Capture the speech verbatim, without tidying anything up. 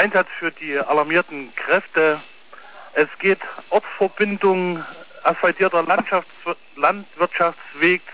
Einsatz für die alarmierten Kräfte. Es geht Ortsverbindung, asphaltierter Landschafts- Landwirtschaftsweg